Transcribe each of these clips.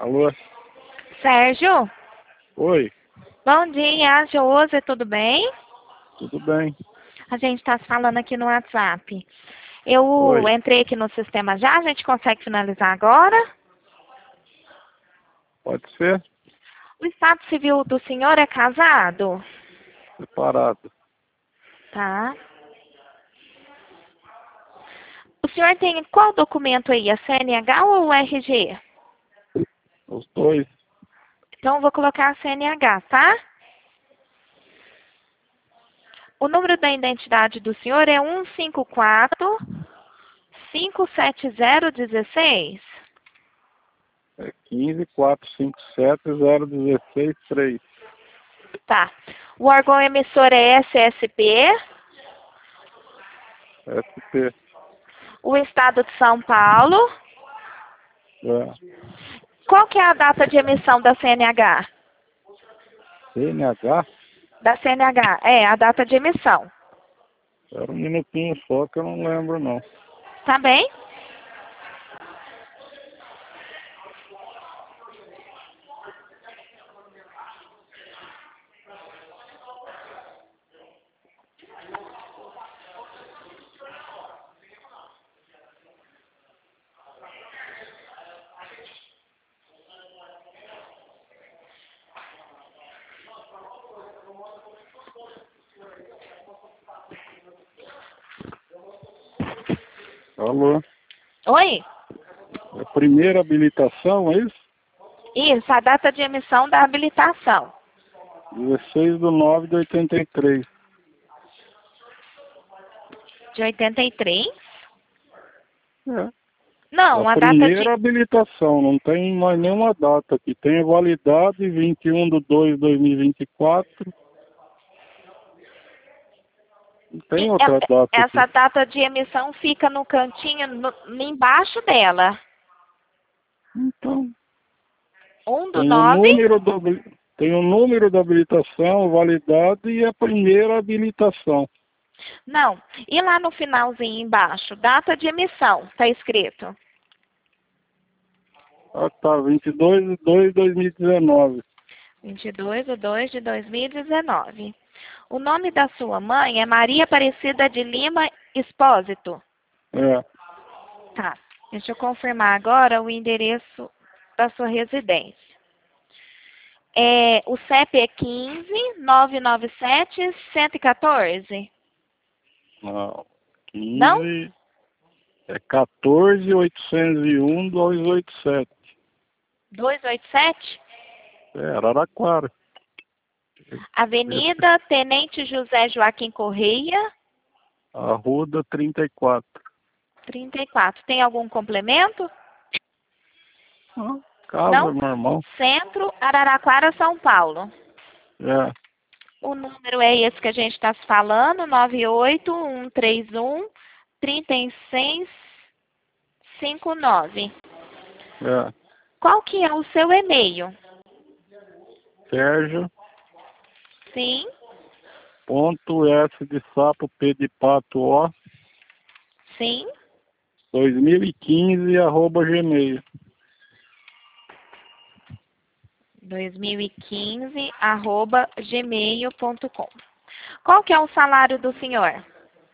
Alô? Sérgio, Oi, bom dia, Josi, tudo bem? tudo bem? A gente está se falando aqui no WhatsApp. Eu Oi, entrei aqui no sistema já, a gente consegue finalizar agora? pode ser? O estado civil do senhor é casado? Separado. Tá. O senhor tem qual documento aí, a CNH ou o RG? Os dois. Então eu vou colocar a CNH, tá? O número da identidade do senhor é 154-57016. É 15.457.016.3. Tá. O órgão emissor é SSP. SP. O estado de São Paulo. É. Qual que é a data de emissão da CNH? CNH? Da CNH, a data de emissão. Era um minutinho só que eu não lembro, não. Tá bem? Alô? Oi? É a primeira habilitação, é isso? Isso, a data de emissão da habilitação. 16/9/83. De 83? É. A Não, a data de... primeira habilitação, não tem mais nenhuma data aqui. Tem validade 21/2/2024. Não tem outra data Essa aqui. data de emissão fica no cantinho, embaixo dela. Então, 1 do tem o 9. número tem o número da habilitação, validade e a primeira habilitação. Não. E lá no finalzinho embaixo, data de emissão, tá escrito. Ah, tá, 22/2/2019. 22/2/2019. O nome da sua mãe é Maria Aparecida de Lima Expósito. É, Tá. Deixa eu confirmar agora o endereço da sua residência. O CEP é 15.997.114. não. Não? 15, 14.801.287. 287? Araraquara. Avenida Tenente José Joaquim Correia, Arruda 34. 34. Tem algum complemento? Ah, casa Não? normal. Centro, Araraquara, São Paulo. É, O número é esse que a gente está se falando, 98131-3659. é. Qual que é o seu e-mail? Sérgio. Sim, Ponto S de sapo, P de pato, O. sim. 2015, @gmail. 2015, @gmail.com. Qual que é o salário do senhor?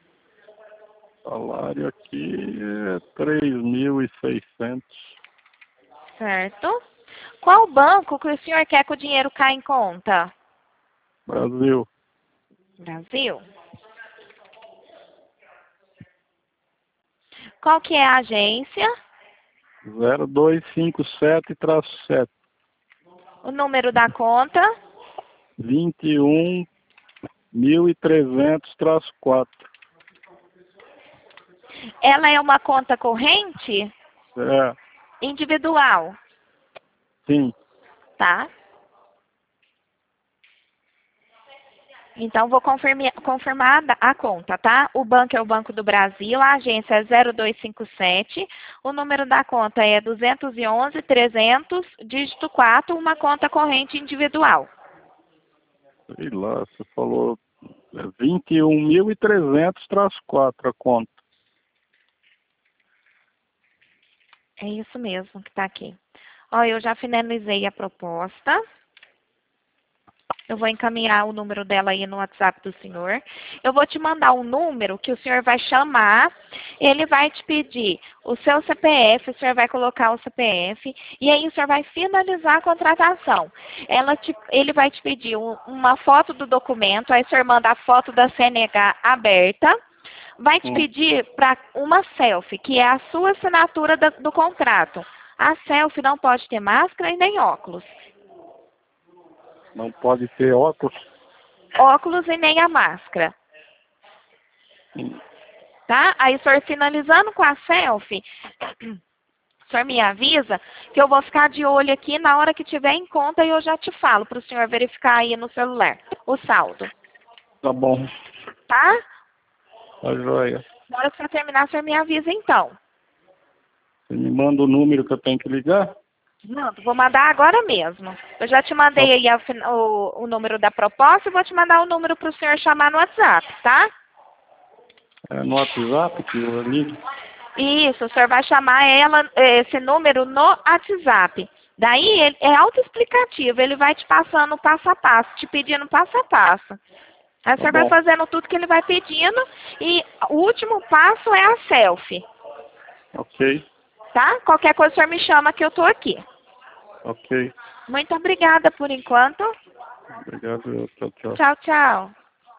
Salário aqui é 3.600. Certo. Qual banco que o senhor quer que o dinheiro caia em conta? Brasil. Brasil. Qual que é a agência? 0257-7. O número da conta? 21.300-4. Ela é uma conta corrente? É, Individual, sim. tá? Então, vou confirmar a conta, tá? O banco é o Banco do Brasil, a agência é 0257, o número da conta é 211-300, dígito 4, uma conta corrente individual. Sei lá, você falou 21.300-4 a conta. É isso mesmo que está aqui. Ó, eu já finalizei a proposta. Eu vou encaminhar o número dela aí no WhatsApp do senhor. Eu vou te mandar um número que o senhor vai chamar. Ele vai te pedir o seu CPF, o senhor vai colocar o CPF. E aí o senhor vai finalizar a contratação. Ele vai te pedir uma foto do documento. Aí o senhor manda a foto da CNH aberta. Vai te pedir para uma selfie, que é a sua assinatura do contrato. A selfie não pode ter máscara e nem óculos. Não pode ter óculos? Óculos e nem a máscara. Tá? Aí o senhor finalizando com a selfie, o senhor me avisa que eu vou ficar de olho aqui na hora que tiver em conta e eu já te falo para o senhor verificar aí no celular o saldo. Tá bom. Tá? Tá joia. Na hora que você terminar, o senhor me avisa então. Você me manda o número que eu tenho que ligar? Mando, vou mandar agora mesmo. Eu já te mandei aí o número da proposta e vou te mandar o número para o senhor chamar no WhatsApp, tá? É no WhatsApp que eu ligo? Isso, o senhor vai chamar esse número no WhatsApp. Daí é autoexplicativo, ele vai te passando passo a passo, te pedindo passo a passo. Aí o senhor vai fazendo tudo que ele vai pedindo e o último passo é a selfie. Ok. Tá? Qualquer coisa o senhor me chama que eu tô aqui. Ok. Muito obrigada por enquanto. Obrigado. Tchau, tchau. Tchau, tchau.